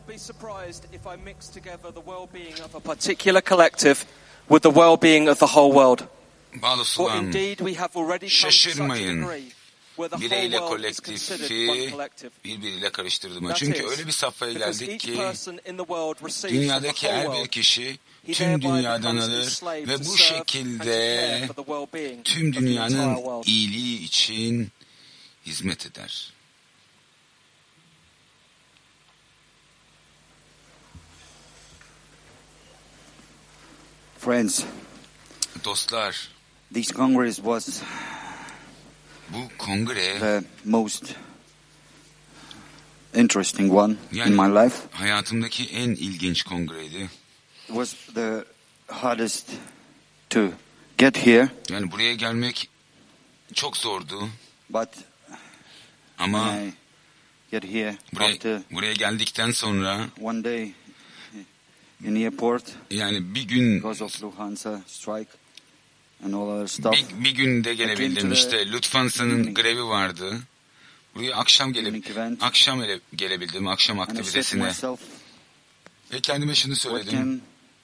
not be surprised if I mix together the well-being of a particular collective with the well-being of the whole world. Bağlı For sulam, indeed we have already come to such a şaşırmayın. degree where the whole Bireyle world is considered one kolektifi collective. birbiriyle karıştırdığıma. That Çünkü is, öyle bir safhaya because geldik each ki person in the world receives from the dünyadaki whole her bir world, kişi he tüm thereby dünyadan becomes alır enslaved ve to bu serve and to şekilde care for the well-being tüm of the entire dünyanın world. iyiliği için hizmet eder. Friends, Dostlar, this Congress was bu kongre the most interesting one in yani my life. hayatımdaki en ilginç kongreydi. It was the hardest to get here, Yani buraya gelmek çok zordu but ama when I get here after buraya geldikten sonra one day in the airport yani bir gün because of Lufthansa strike and all other stuff. bir günde gelebildim. İşte Lufthansa'nın grevi vardı. Buraya akşam gelebildim akşam And I said to aktivitesine. myself, Ve kendime şunu söyledim.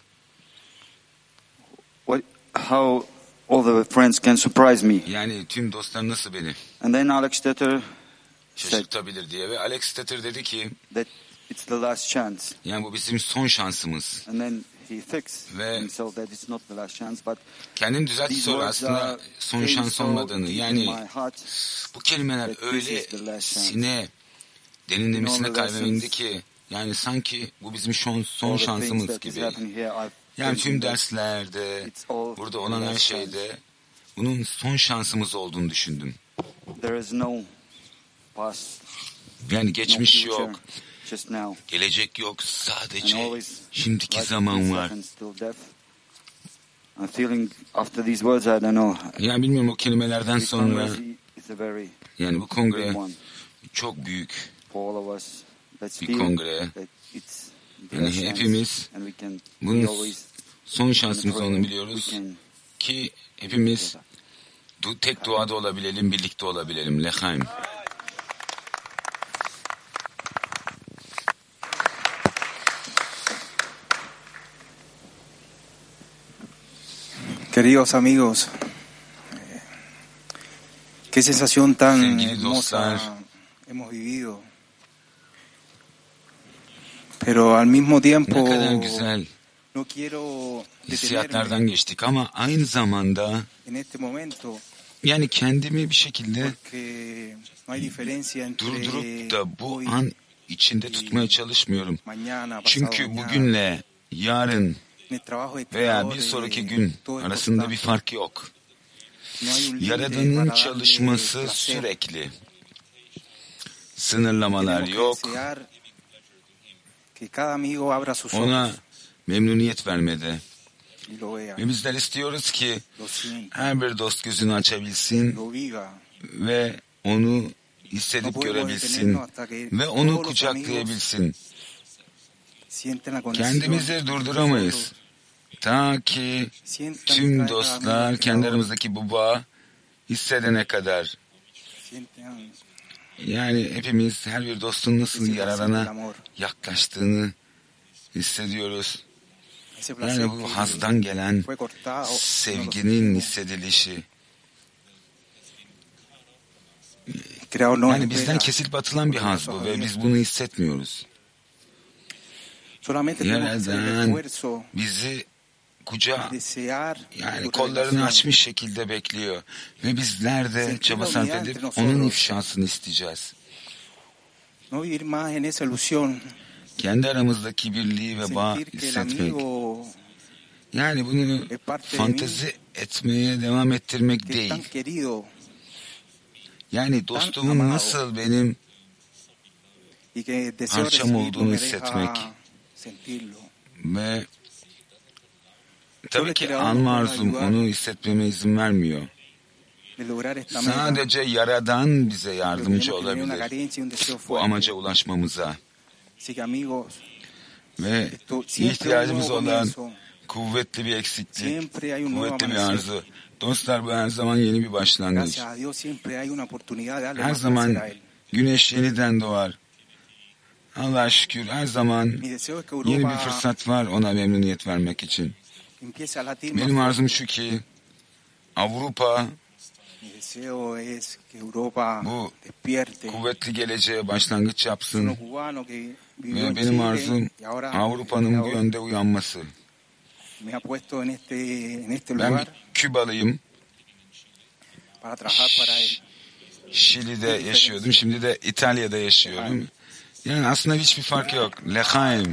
how all the friends can surprise me. Yani tüm dostlar nasıl beni And then Alex Stetter said şaşırtabilir diye. Ve Alex Stetter dedi ki that it's the last chance. yani bu bizim son şansımız. And then he fixed Ve himself that it's not the last chance, but kendini düzeltti these sonra words aslında son came şans so olmadığını. deep in Yani my heart. bu kelimeler that this öyle is the last chance. sine derinlemesine In all the kalbimde lessons, ki yani sanki bu bizim son all the things şansımız that is gibi. happening here, I've Yani been tüm in that derslerde, it's all burada olan the her last şeyde bunun son şansımız olduğunu düşündüm. There is no past, Yani no geçmiş future, yok, just now. gelecek yok, And sadece always şimdiki like zaman 3 var. seconds till death. I'm feeling after these words, I don't know. Yani bilmiyorum o kelimelerden This sonra Congress is a very yani bu kongre big one çok büyük for all of us. Let's bir feel kongre. that it's the Yani last chance, hepimiz and we can bunun be always son in şansımız the olduğunu prayer. biliyoruz We can ki hepimiz tek duada olabilelim, birlikte olabilelim. Lechaim. Queridos amigos, qué sensación tan Sevgili hermosa dostlar, hemos vivido. Pero al mismo tiempo ne kadar güzel no quiero hissiyatlardan detenerme geçtik ama aynı zamanda en este momento yani kendimi bir şekilde porque no hay diferencia entre durdurup da bu hoy an içinde tutmaya çalışmıyorum. mañana, pasado Çünkü mañana, bugünle yarın en el trabajo de veya Creador, bir sonraki gün todo es arasında bir constante. fark yok. No hay un límite Yaradanın para çalışması darle placer. sürekli. Sınırlamalar Tenemos que yok. desear que cada amigo abra sus ojos Ona memnuniyet vermede. y lo vea, Ve bizler istiyoruz ki lo sienta, her bir dost gözünü açabilsin lo viva. ve onu No hissedip podemos görebilsin detenernos hasta que ve onu todos los amigos kucaklayabilsin. sienten la conexión Kendimizi entre durduramayız. nosotros, Ta ki sientan tüm cada dostlar amigo kendi Creador, aramızdaki bu bağı hissedene kadar. sientan Yani hepimiz her bir dostun nasıl ese placer del yararana amor, yaklaştığını hissediyoruz. ese placer Yani bu que hazdan gelen fue cortado, no lo sevginin sentimos. hissedilişi. Creador no Yani bizden espera, kesilip atılan bir haz bu ve biz bunu hissetmiyoruz. solamente tenemos que hacer el Yaradan esfuerzo bizi kucağa de desear yani tu kollarını revelación. açmış şekilde bekliyor. Ve bizler de Sentir çaba la sarf unidad edip entre onun nosotros. ifşasını isteyeceğiz. No vivir más en esa ilusión, Kendi aramızdaki birliği ve bağı sentir que el hissetmek. amigo Yani bunu es parte de mí, fantezi etmeye devam ettirmek que es tan değil. querido Yani dostumun amado. nasıl benim y que deseo parçam recibirlo olduğunu me hissetmek. deja sentirlo. Ve tabii ki alma arzum onu hissetmeme izin vermiyor. De lograr esta meta, Sadece Yaradan bize pero yardımcı tenemos que tener una olabilir carencia y un deseo bu fuerte. amaca ulaşmamıza. Así que amigos, Ve esto siempre un ihtiyacımız nuevo olan comienzo, kuvvetli bir eksiklik, siempre hay un nuevo kuvvetli bir amanecer. arzu. Dostlar bu her zaman yeni bir başlangıç. Gracias a Dios siempre hay una oportunidad de darle Her más zaman placer a Él. güneş yeniden doğar. Allah'a şükür her zaman Mi deseo es que yeni bir Europa fırsat var ona memnuniyet vermek için. empiece a latir más Benim fuerte. arzum şu ki Avrupa Mi deseo es que Europa bu despierte. kuvvetli geleceğe başlangıç Uno yapsın cubano que vivió ve en benim Chile arzum y ahora Avrupa'nın bu yönde uyanması. me ha puesto en este Ben lugar bir Kübalıyım. para trabajar para él. Şili'de yaşıyordum. Şimdi de İtalya'da yaşıyorum. Yani aslında hiçbir fark yok. L'Echaim.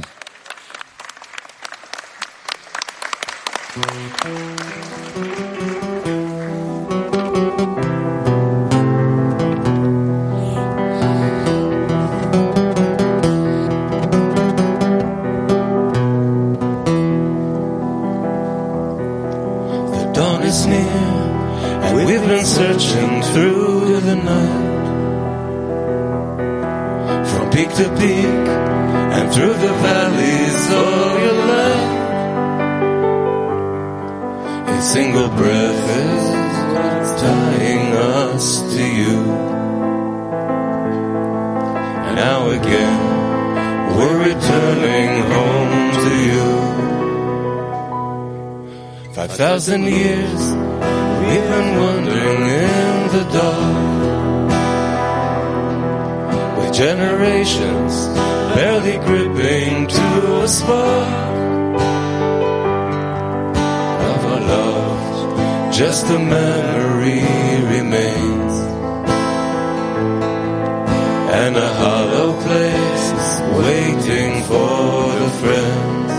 The dawn is near, and we've been searching through the night, from peak to peak, and through the valleys of your light. A single breath is tying us to you, and now again we're returning home to you. 5,000 years we've been wandering in the dark, with generations barely gripping to a spark of our love. Just a memory remains, and a hollow place waiting for the friends.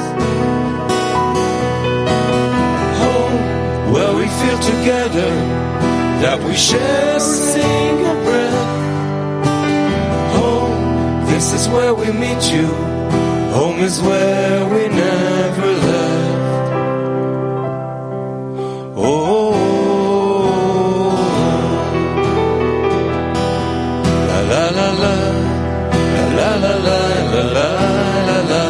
Home, where we feel together, that we share a single breath. Home, this is where we meet you. Home is where we never left. Oh, la la la la, la la la la la la la,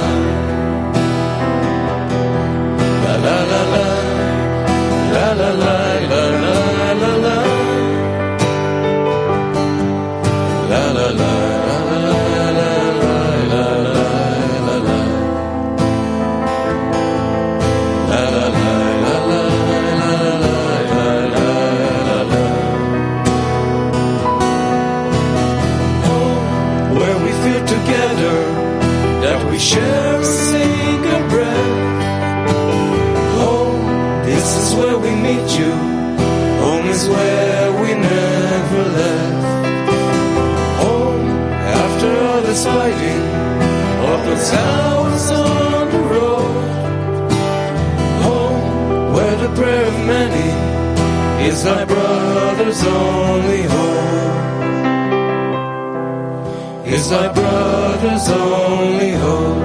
la la la la, la la la la la la, la la la. We share a single breath. Home, this is where we meet you. Home is where we never left. Home, after all this fighting, all those hours on the road. Home, where the prayer of many is thy brother's only hope. Is thy brother's only hope.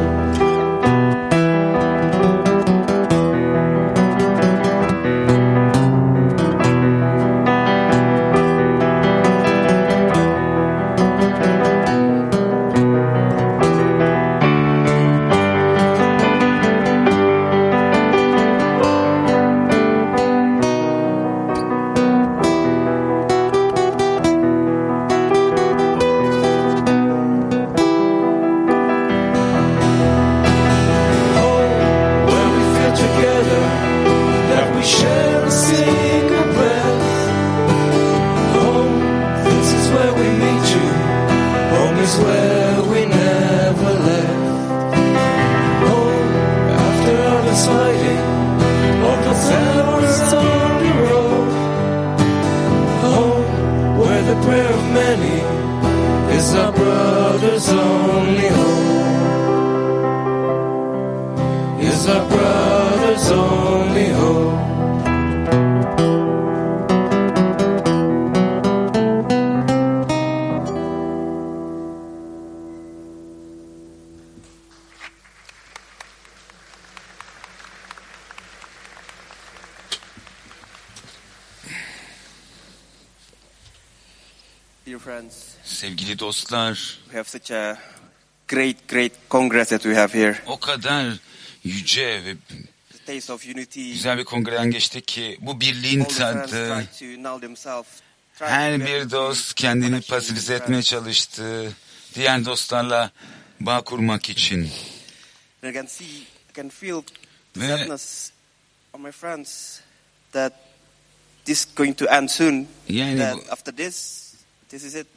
Sevgili dostlar, We have such a great congress that we have here. o kadar yüce ve The taste of unity. güzel bir kongreden geçtik ki bu birliğin All the friends tadı, try to null themselves. Try her to bir get dost kendini connection with pasifize friends. etmeye çalıştı. Diğer dostlarla bağ kurmak için. I can feel Ve sadness on my friends that this is going to end soon. yani That after this is it.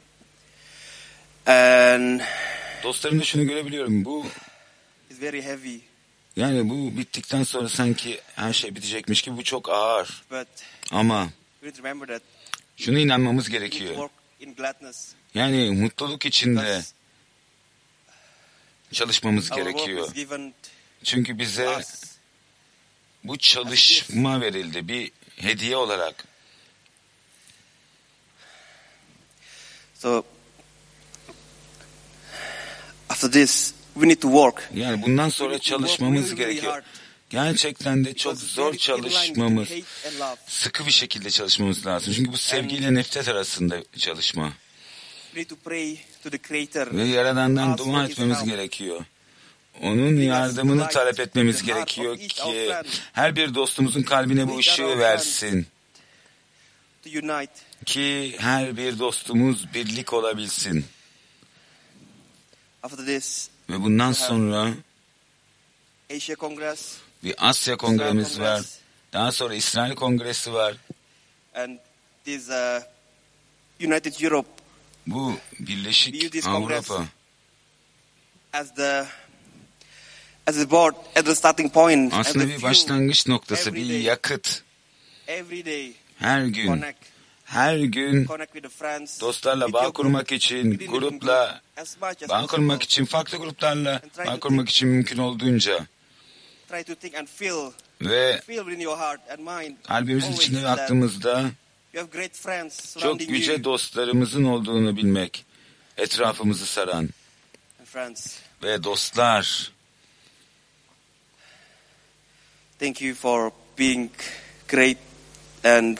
And dostlarımda şunu görebiliyorum. Bu it's very heavy. yani bu bittikten sonra sanki her şey bitecekmiş gibi bu çok ağır. But Ama we need to remember that şunu inanmamız we need to gerekiyor. work in gladness. Yani mutluluk içinde Because çalışmamız our work gerekiyor. is given Çünkü to bize us. bu çalışma verildi bir hediye olarak. So after this, we need to work. Yani bundan We sonra need to work çalışmamız really, really gerekiyor. hard. Gerçekten de çok Because it's zor very thin line between çalışmamız, hate and love. sıkı bir şekilde çalışmamız lazım. Çünkü bu sevgiyle nefret arasında çalışma. We need to pray to the Creator. Ve Yaradan'dan Ask dua for His etmemiz help. gerekiyor. Onun yardımını talep etmemiz gerekiyor ki her bir dostumuzun kalbine bu ışığı versin. To unite. Ki her bir dostumuz birlik olabilsin. After this, Ve bundan sonra Asia Congress, bir Asya kongremiz Israel var. Congress, Daha sonra İsrail kongresi var. and this United Europe Bu View Birleşik this Avrupa. as the board, at the starting point, as Aslında the bir fuel. başlangıç noktası, every bir day. yakıt. Every day, Her gün, connect with the friends, dostlarla with bağ your kurmak group, için, within the grupla group, as much as bağ kurmak possible. için, farklı gruplarla bağ kurmak için mümkün olduğunca Try to think and feel ve within your heart and mind. kalbimizin always içinde ve that aklımızda you have great friends çok surrounding yüce you. dostlarımızın olduğunu bilmek, etrafımızı saran And friends, ve dostlar. thank you for being great and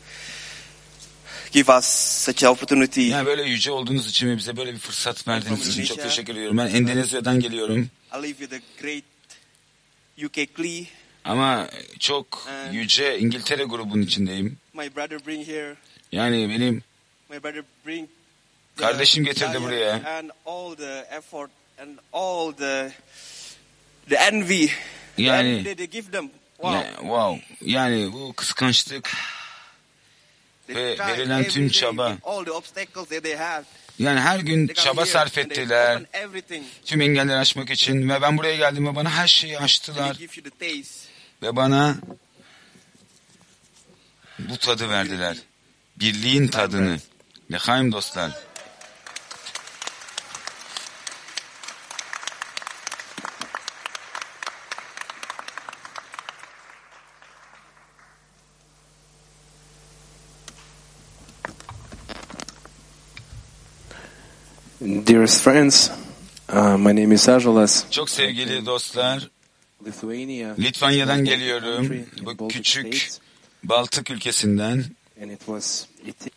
give us such an opportunity. Yani böyle yüce olduğunuz için ve bize böyle bir fırsat verdiğiniz için çok Indonesia. teşekkür ediyorum. Ben Endonezya'dan geliyorum. I live with the great UK Klee. Ama çok yüce İngiltere grubunun içindeyim. My brother bring here. Yani benim My brother bring the kardeşim getirdi desire buraya. and all the effort and all the envy. Yani they give them. Wow. wow. Yani bu kıskançlık They ve try verilen every tüm day çaba. with all the obstacles that they have. Yani her gün They come çaba here sarf and they ettiler. open everything. Tüm engelleri aşmak için ve ben buraya geldim ve bana her şeyi And açtılar they give you the taste. ve bana bu tadı verdiler. Birliğin tadını. Lehaim dostlar. Dearest friends, my name is Ažalas. Çok sevgili dostlar, Lithuania. Litvanya'dan geliyorum. Bu küçük Baltık ülkesinden. And it was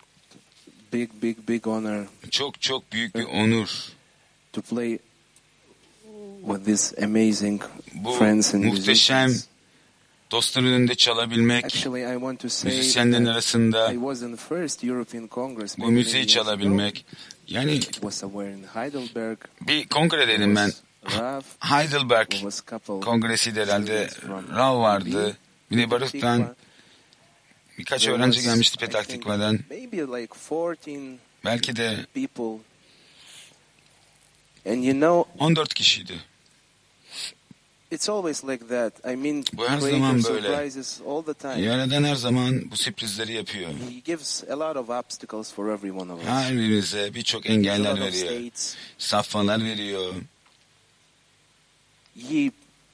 big honor Çok büyük bir onur. to play with these amazing Bu friends and muhteşem musicians. dostların önünde çalabilmek, Actually, I want to say müzisyenlerin that arasında I was in the first European Congress. bu many müziği years ago. çalabilmek. Yani It was somewhere in Heidelberg. bir kongredeydim ben. Rav Heidelberg was couple kongresiydi herhalde. Rav vardı. Bir de Barut'tan birkaç öğrenci gelmişti Petah Tikva'dan. Maybe like 14 Belki de people. And you know, 14 kişiydi. it's always like that. I mean, Bu her Creator zaman böyle. surprises all the time. Yaradan her zaman bu sürprizleri yapıyor. He gives a lot of obstacles for every one of us. Her birimize birçok A engeller lot of veriyor. states. Safhalar veriyor. He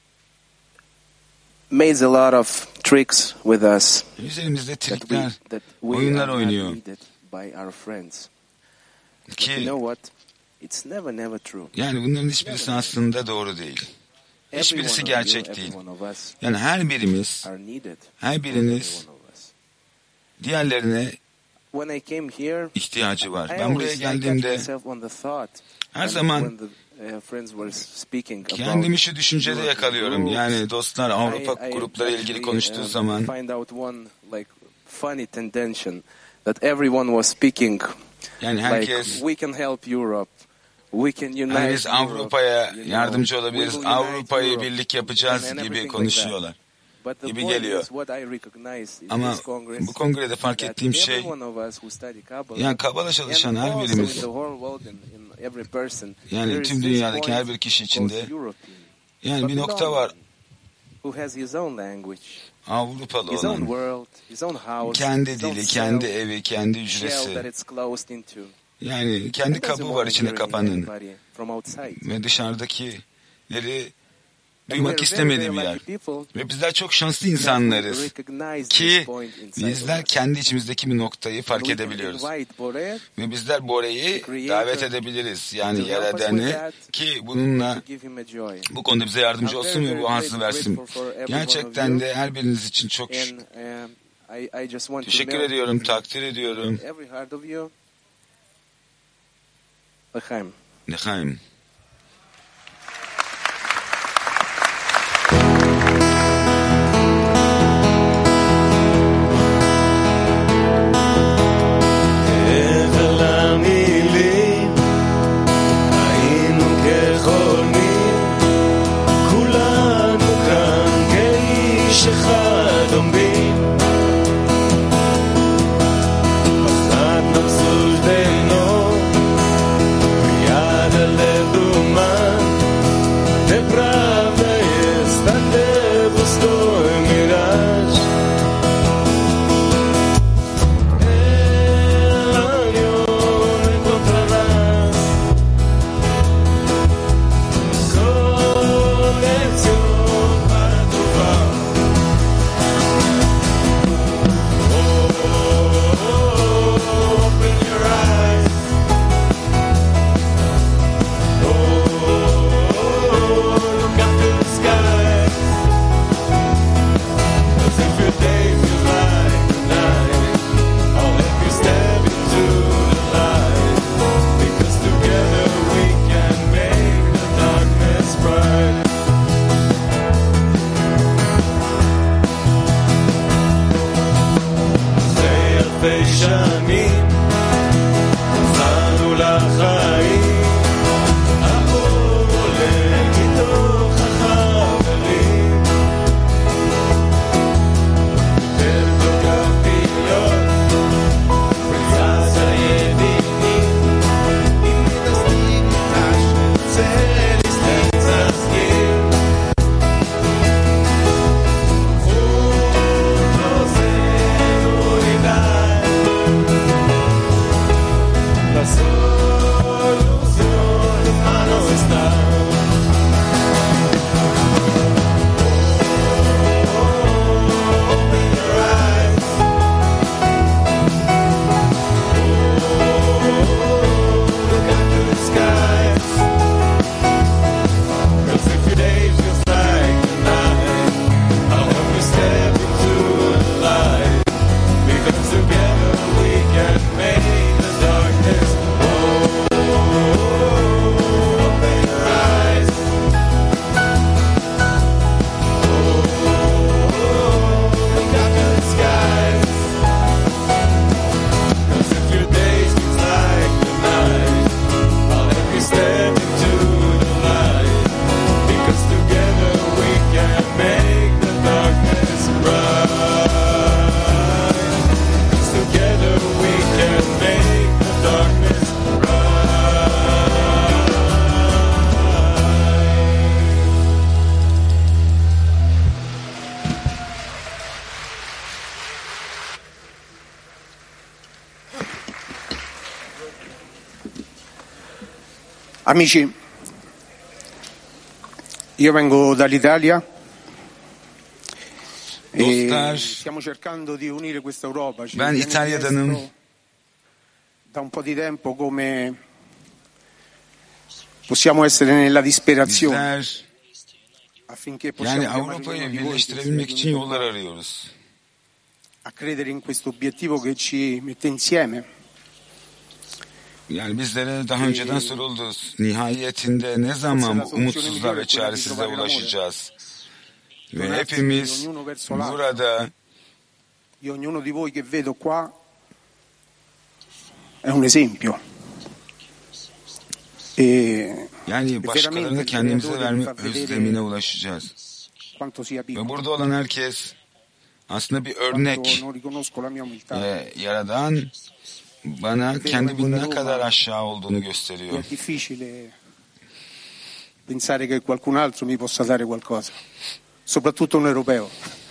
made a lot of tricks with us Üzerimizde that trikler, that we oyunlar are not oynuyor. needed by our friends. But you Ki know what? It's never true. yani bunların hiçbirisi aslında doğru değil. Every Hiçbirisi one of gerçek you, değil. every one of us Yani her birimiz, are needed. her biriniz Every one of us. diğerlerine When I came here, ihtiyacı var. I Ben buraya always kept geldiğimde myself on the thought. her when zaman the friends were speaking about kendimi şu düşüncede European yakalıyorum. groups, Yani dostlar Avrupa I grupları ilgili actually, konuştuğu zaman find out one like funny tendency that everyone was speaking yani like herkes we can help Europe Hani biz Avrupa'ya yardımcı olabiliriz, Avrupa'yı birlik yapacağız gibi konuşuyorlar. Gibi geliyor. Ama bu kongrede fark ettiğim şey, yani Kabala çalışan her birimiz, yani tüm dünyadaki her bir kişi içinde, yani bir nokta var. Avrupalı olan, kendi dili, kendi evi, kendi hücresi, yani kendi kabı var içine kapanın ve dışarıdakileri duymak istemediği bir yer. Ve bizler çok şanslı insanlarız ki bizler kendi içimizdeki bir noktayı fark edebiliyoruz. Ve bizler Bore'yi davet edebiliriz. Yani Yaradan'ı, ki bununla bu konuda bize yardımcı olsun ve bu hazzı versin. Gerçekten de her biriniz için çok teşekkür ediyorum, takdir ediyorum. L'chaim. Amici, io vengo dall'Italia e stiamo cercando di unire questa Europa. Ben İtalya'danım. Da un po' di tempo come possiamo essere nella disperazione affinché Yani possiamo Avrupa'yı birleştirebilmek için yollar arıyoruz. A credere in questo obiettivo che ci mette insieme. Yani bizlere daha önceden soruldu. Nihayetinde ne zaman umutsuzluğa ve çaresizliğe ulaşacağız? Ve hepimiz burada Ognuno di voi che vedo qua è un esempio. Yani başkalarına kendimize verme özlemine ulaşacağız. Ve burada olan herkes aslında bir örnek. Yaradan bana kendimin ne kadar aşağı olduğunu gösteriyor. Pensare che qualcun altro mi possa dare qualcosa, soprattutto un europeo.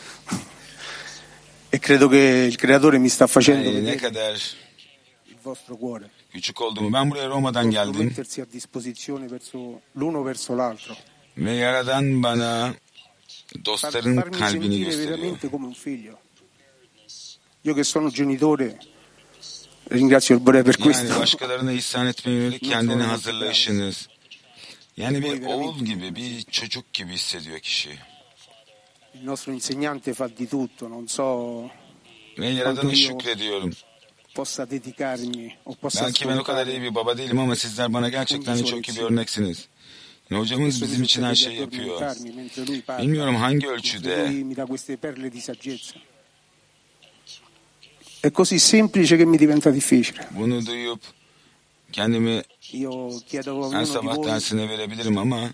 E credo che il creatore mi sta facendo vedere ne kadar il vostro cuore. Küçük olduğumu. Ben buraya Roma'dan geldim. Mettersi a disposizione verso l'uno verso l'altro. Ve Yaradan bana dostların kalbini gösteriyor. Veramente come un figlio. Io che sono genitore ringrazio il Bre per questo. Yani başkalarına ihsan etmeye yönelik kendini hazırlayışınız. Yani bir oğul gibi, bir çocuk gibi hissediyor kişi. Il nostro insegnante fa di tutto, non so. Ve Yaradan'a şükrediyorum. Possa dedicarmi o possa. Belki ben o kadar iyi bir baba değilim ama sizler bana gerçekten çok iyi bir örneksiniz. Yani hocamız bizim için her şeyi yapıyor. Bilmiyorum hangi ölçüde. È così semplice che mi diventa difficile. Bunu duyup kendimi her sabah dersine verebilirim ama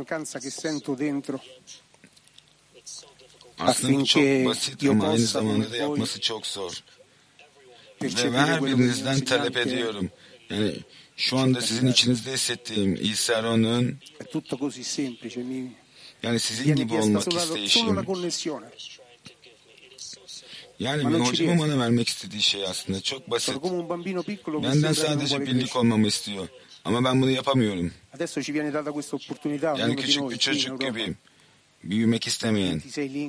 aslında çok basit ama aynı zamanda da yapması çok zor. Ve her birinizden talep ediyorum. Yani şu anda sizin içinizde hissettiğim İsa'nın yani sizin gibi olmak isteyişim. Yani hocamın bana vermek istediği şey aslında çok basit. Benden sadece birlik olmamı istiyor. Ama ben bunu yapamıyorum. Yani küçük bir çocuk gibiyim. Büyümek istemeyen.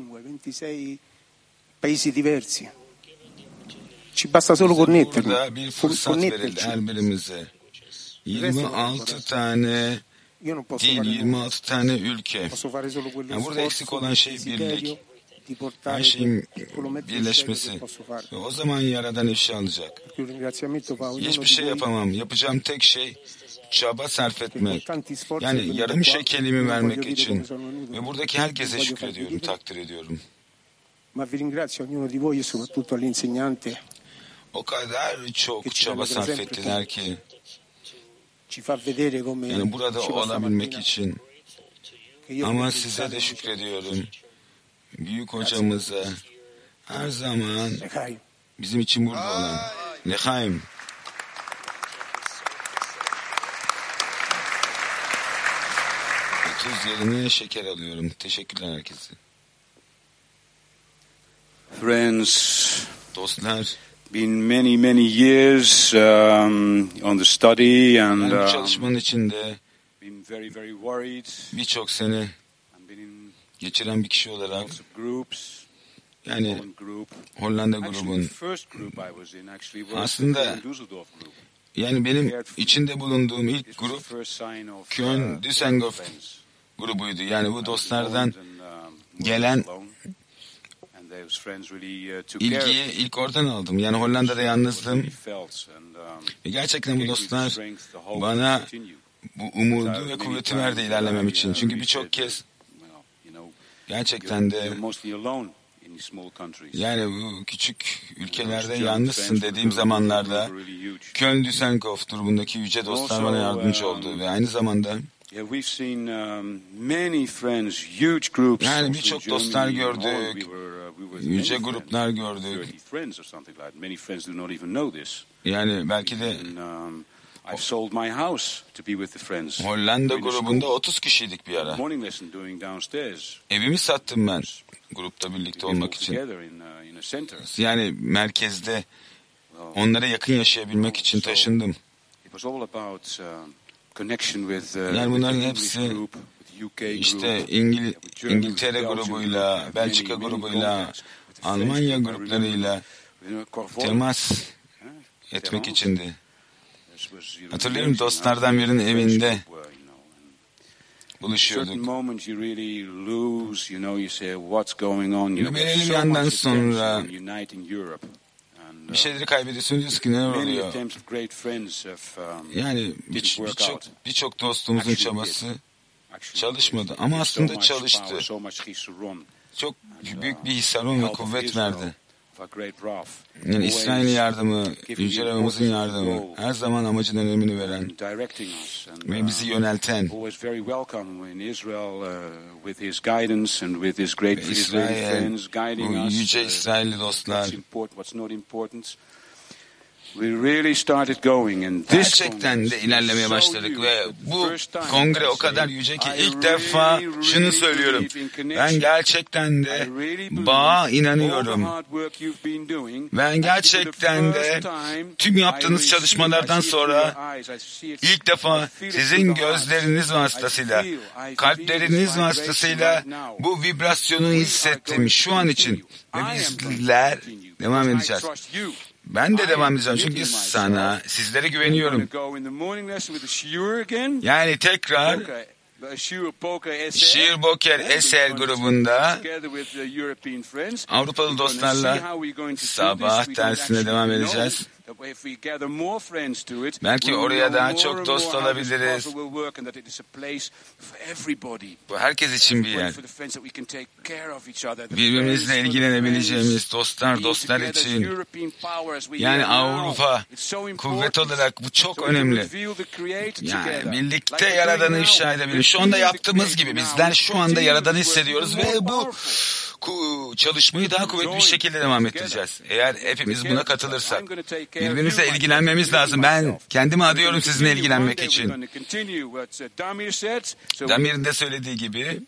Burada bir fırsat verildi her birimize. 26 tane değil, 26 tane ülke. Yani burada eksik olan şey birlik. Her şeyin birleşmesi. Ve o zaman Yaradan ifşa alacak. Hiçbir şey yapamam. Yapacağım tek şey çaba sarf etmek. Yani yarım şekelimi vermek için. Ve buradaki herkese şükrediyorum, takdir ediyorum. O kadar çok çaba sarf ettiler ki. Yani burada olabilmek için. Ama size de şükrediyorum. Büyük hocamıza her zaman bizim için burada olan Lechaim. Tuz yerine şeker alıyorum. Teşekkürler herkese. Friends, dostlar, been many years on the study and bu çalışmanın içinde been very worried. Birçok sene geçiren bir kişi olarak yani Hollanda grubun aslında yani benim içinde bulunduğum ilk grup Köln Düsseldorf grubuydu. Yani bu dostlardan gelen ilgiyi ilk oradan aldım. Yani Hollanda'da yalnızdım. Ve gerçekten bu dostlar bana bu umudu ve kuvveti verdi ilerlemem için. Çünkü birçok kez gerçekten de yani bu küçük ülkelerde yalnızsın dediğim zamanlarda Köln Düsseldorf grubundaki yüce dostlar bana yardımcı oldu ve aynı zamanda yani birçok dostlar gördük, yüce gruplar gördük. Yani belki de Hollanda grubunda 30 kişiydik bir ara. Evimi sattım ben grupta birlikte olmak için. Yani merkezde onlara yakın yaşayabilmek için taşındım. Yani bunların hepsi işte İngiltere grubuyla, Belçika grubuyla, Almanya gruplarıyla temas etmek içindi. Hatırlıyorum dostlardan birinin evinde buluşuyorduk. Belirli bir yandan sonra bir şeyleri kaybediyorsun, diyorsun ki neler oluyor? Yani birçok dostumuzun çabası çalışmadı ama aslında çalıştı. Çok büyük bir hisaron ve kuvvet verdi. Yani İsrail'in yardımı, Yüce Rab'ımızın yardımı, her zaman amacın önemini veren ve bizi yönelten ve İsrail, bu Yüce İsrailli dostlar gerçekten de ilerlemeye başladık ve bu kongre o kadar yüce ki ilk defa şunu söylüyorum. Ben gerçekten de bağa inanıyorum. Ben gerçekten de tüm yaptığınız çalışmalardan sonra ilk defa sizin gözleriniz vasıtasıyla, kalpleriniz vasıtasıyla bu vibrasyonu hissettim şu an için ve bizler devam edeceğiz. Ben de devam edeceğim çünkü sizlere güveniyorum. Yani tekrar Şiir Boker Eser grubunda Avrupalı dostlarla sabah dersine devam edeceğiz. Belki oraya daha çok dost alabiliriz. Bu herkes için bir yer. Birbirimizle ilgilenebileceğimiz dostlar için. Yani Avrupa kuvvet olarak bu çok önemli. Yani birlikte Yaradan'ı ifşa edebiliriz. Şu anda yaptığımız gibi bizler şu anda Yaradan'ı hissediyoruz ve bu çalışmayı daha kuvvetli bir şekilde devam ettireceğiz. Eğer hepimiz buna katılırsak. Birbirimizle ilgilenmemiz lazım. Ben kendimi adıyorum sizinle ilgilenmek için. Damir'in de söylediği gibi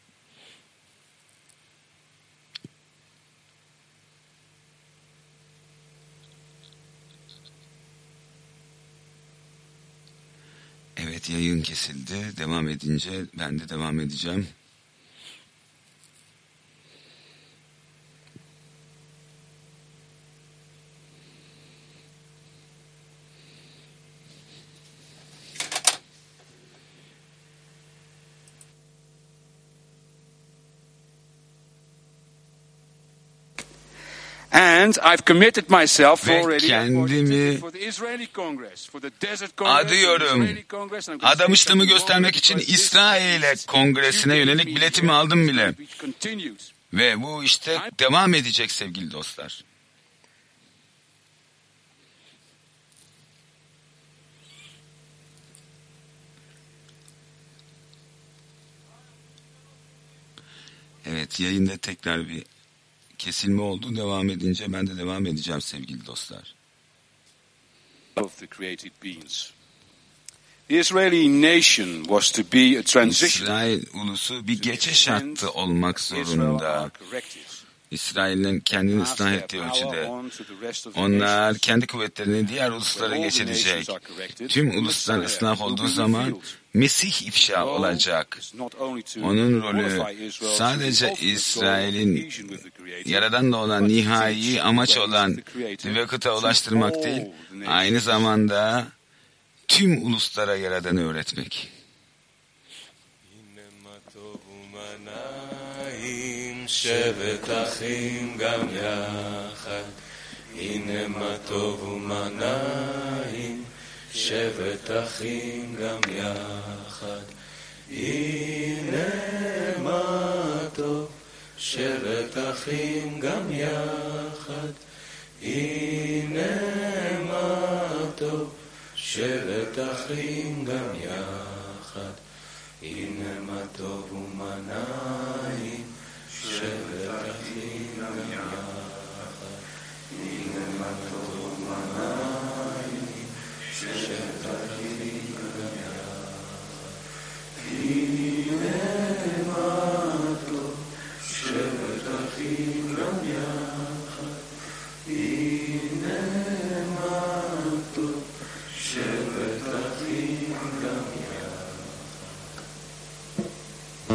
evet, yayın kesildi. Devam edince ben de devam edeceğim. And I've committed myself already kendimi for the Israeli Congress, for the Desert adıyorum. Adamışlığımı göstermek için İsrail Kongresi'ne yönelik biletimi aldım bile. Ve bu işte devam edecek sevgili dostlar. Evet, yayında tekrar bir kesilme oldu. Devam edince ben de devam edeceğim sevgili dostlar. İsrail ulusu bir geçiş hattı olmak zorunda. İsrail'in kendini ıslah ettiği ölçüde onlar kendi kuvvetlerini diğer uluslara geçirecek. Tüm uluslar ıslah olduğu zaman Mesih ifşa olacak. Onun rolü sadece İsrail'in Yaradan'la olan nihai amaç olan vakıta ulaştırmak değil, aynı zamanda tüm uluslara Yaradan'ı öğretmek. שבת אחים גם יחד, הנה מה טוב ומה נעים, שבת אחים גם יחד, הנה מה טוב, שבת אחים גם יחד, הנה מה טוב, שבת אחים גם יחד, הנה מה טוב ומה נעים.